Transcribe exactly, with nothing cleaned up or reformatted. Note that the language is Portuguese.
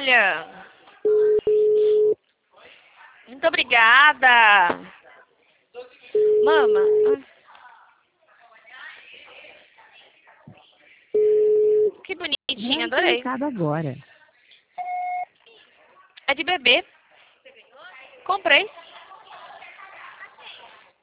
Olha. Muito obrigada. Mama. Que bonitinha, adorei. Agora. É de bebê. Comprei.